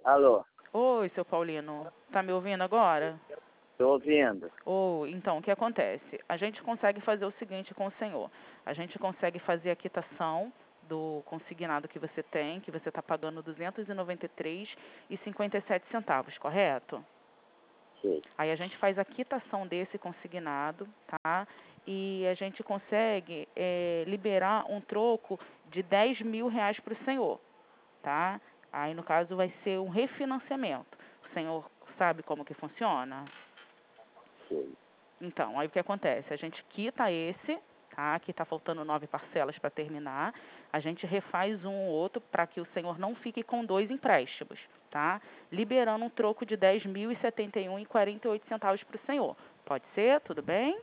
Alô, Oi, seu Paulino. Tá me ouvindo agora? estou ouvindo. Então, o que acontece? A gente consegue fazer o seguinte com o senhor. A gente consegue fazer a quitação do consignado que você tem, que você está pagando R$ 293,57, correto? Sim. Aí a gente faz a quitação desse consignado, tá? E a gente consegue liberar um troco de R$ 10.000 para o senhor, tá? Aí, no caso, vai ser um refinanciamento. O senhor sabe como que funciona? Sim. Então, aí o que acontece? A gente quita esse, tá? Que está faltando 9 parcelas para terminar. A gente refaz um ou outro para que o senhor não fique com 2 empréstimos, tá? Liberando um troco de R$ 10.071,48 para o senhor. Pode ser? Tudo bem?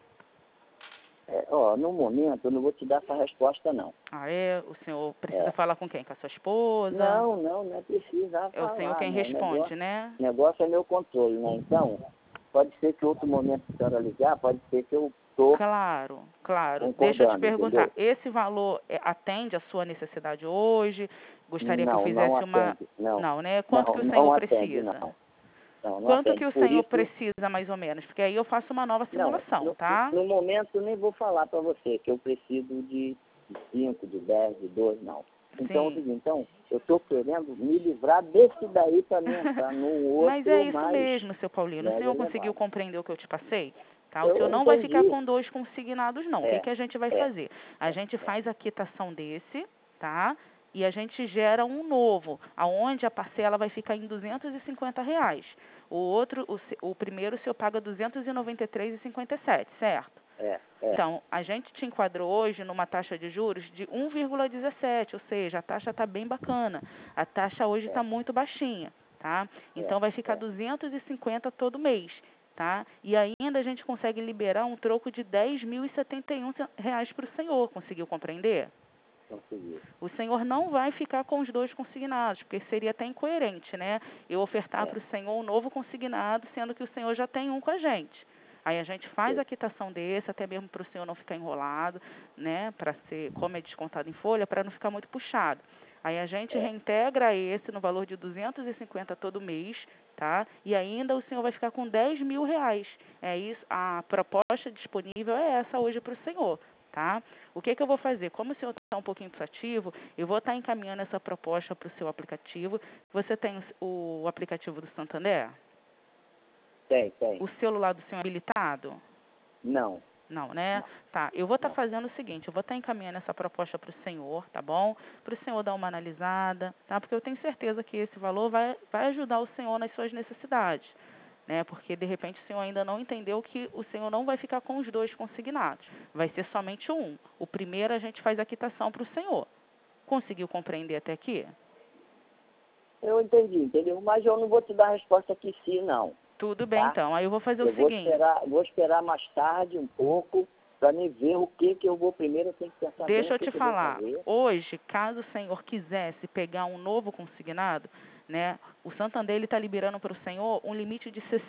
No momento eu não vou te dar essa resposta, não. Ah, é? O senhor precisa falar com quem? Com a sua esposa? Não é preciso É o senhor falar, quem né? responde, né? O negócio é meu controle, né? Então, pode ser que outro momento que a senhora ligar, pode ser que eu estou Claro. Deixa eu te concordando, perguntar, entendeu? esse valor atende a sua necessidade hoje? Gostaria que eu Não fizesse uma... atende, não. Não, né? Quanto que o senhor Não atende, precisa? não. Não Quanto que atende. o Por senhor isso, precisa, mais ou menos? Porque aí eu faço uma nova não, simulação, tá? no momento eu nem vou falar para você que eu preciso de 5, de 10, de 2, não. Então, Sim. eu estou querendo me livrar desse daí para me entrar no Mas é outro isso mais mesmo, seu Paulino. O mega senhor conseguiu elevado. compreender o que eu te passei? Tá? O senhor Eu não vai ficar entendi. com 2 consignados, não. O que, É, que a gente vai é, fazer? A gente faz a quitação desse, tá? E a gente gera um novo, aonde a parcela vai ficar em R$ 250. O outro, o primeiro, o senhor paga R$ 293,57, certo? é. Então, a gente te enquadrou hoje numa taxa de juros de 1,17, ou seja, a taxa está bem bacana. A taxa hoje está muito baixinha, tá? Então, vai ficar 250 todo mês, tá? E ainda a gente consegue liberar um troco de R$ 10.071 para o senhor. Conseguiu compreender? Consegui. O senhor não vai ficar com os 2 consignados, porque seria até incoerente, né? Eu ofertar para o senhor um novo consignado, sendo que o senhor já tem um com a gente. Aí a gente faz a quitação desse, até mesmo para o senhor não ficar enrolado, né? Para ser, como é descontado em folha, para não ficar muito puxado. Aí a gente reintegra esse no valor de 250 todo mês, tá? E ainda o senhor vai ficar com R$ 10.000. É isso, a proposta disponível é essa hoje para o senhor, tá? O que eu vou fazer? Como o senhor está um pouquinho pensativo, eu vou estar encaminhando essa proposta para o seu aplicativo. Você tem o aplicativo do Santander? Tem. O celular do senhor é habilitado? Não. Não, né? Tá, eu vou estar fazendo o seguinte, eu vou estar encaminhando essa proposta para o senhor, tá bom? Para o senhor dar uma analisada, tá? Porque eu tenho certeza que esse valor vai ajudar o senhor nas suas necessidades, né? Porque, de repente, o senhor ainda não entendeu que o senhor não vai ficar com os 2 consignados, vai ser somente um. O primeiro a gente faz a quitação para o senhor. Conseguiu compreender até aqui? Eu entendi, entendeu? Mas eu não vou te dar a resposta aqui sim, não. Tudo bem, Tá? então. Aí eu vou fazer Eu o seguinte. vou esperar mais tarde um pouco para me ver o que eu vou primeiro. Eu tenho que pensar bem Deixa o eu te que eu vou falar. fazer. Hoje, caso o senhor quisesse pegar um novo consignado, né, o Santander está liberando para o senhor um limite de R$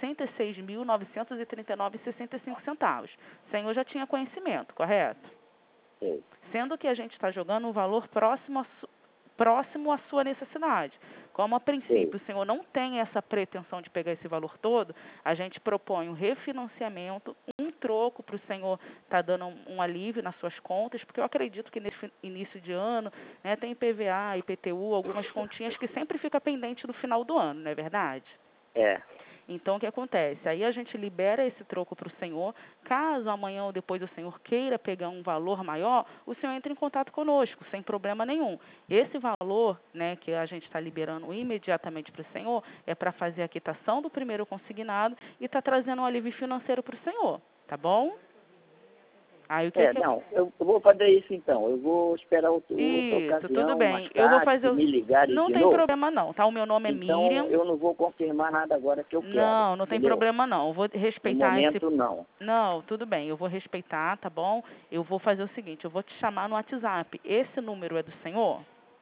66.939,65. O senhor já tinha conhecimento, correto? Sei. Sendo que a gente está jogando um valor próximo à sua necessidade. Como a princípio o senhor não tem essa pretensão de pegar esse valor todo, a gente propõe um refinanciamento, um troco para o senhor estar dando um alívio nas suas contas, porque eu acredito que nesse início de ano, né, tem IPVA, IPTU, algumas continhas que sempre fica pendente no final do ano, não é verdade? É. Então, o que acontece? Aí a gente libera esse troco para o senhor. Caso amanhã ou depois o senhor queira pegar um valor maior, o senhor entra em contato conosco, sem problema nenhum. Esse valor, né, que a gente está liberando imediatamente para o senhor, é para fazer a quitação do primeiro consignado e está trazendo um alívio financeiro para o senhor, tá bom? Aí o que Não, eu vou fazer isso então. Eu vou esperar outra Isso, tudo ocasião, mais bem. Eu vou tarde, fazer se me ligarem Não de tem novo. problema não, tá? O meu nome é Então, Miriam. eu não vou confirmar nada agora que eu quero, Não tem entendeu? problema não. Eu vou No respeitar esse... momento, não. Não, tudo bem. Eu vou respeitar, tá bom? Eu vou fazer o seguinte, eu vou te chamar no WhatsApp. Esse número é do senhor?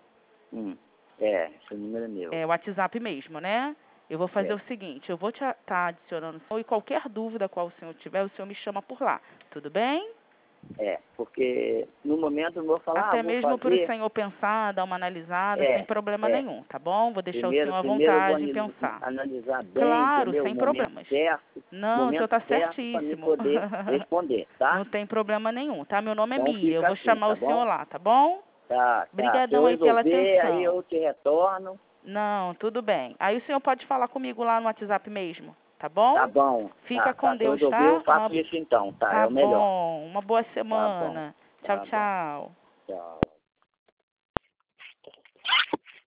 Esse número é meu. É o WhatsApp mesmo, né? Eu vou fazer o seguinte, eu vou estar adicionando o senhor e qualquer dúvida qual o senhor tiver, o senhor me chama por lá. Tudo bem? Porque no momento eu vou falar, Até vou mesmo para fazer... o senhor pensar, dar uma analisada, sem problema nenhum, tá bom? Vou deixar o senhor à Primeiro eu vontade vou em pensar. analisar bem, Claro, entendeu? sem O momento problemas. certo, Não, o senhor está para me certíssimo. poder responder, tá? Não tem problema nenhum, tá? Meu nome é Então Mia, eu fica vou assim, chamar tá o senhor bom? lá, tá bom? Tá. Se Obrigadão eu aí pela resolver, atenção. aí eu te retorno. Não, tudo bem. Aí o senhor pode falar comigo lá no WhatsApp mesmo, tá bom? Tá bom. Fica com Se eu Deus, resolver, eu tá? faço isso então, tá? Tá É o melhor. bom. Uma boa Tá bom. semana. Tchau, Tá bom. tchau. Tchau.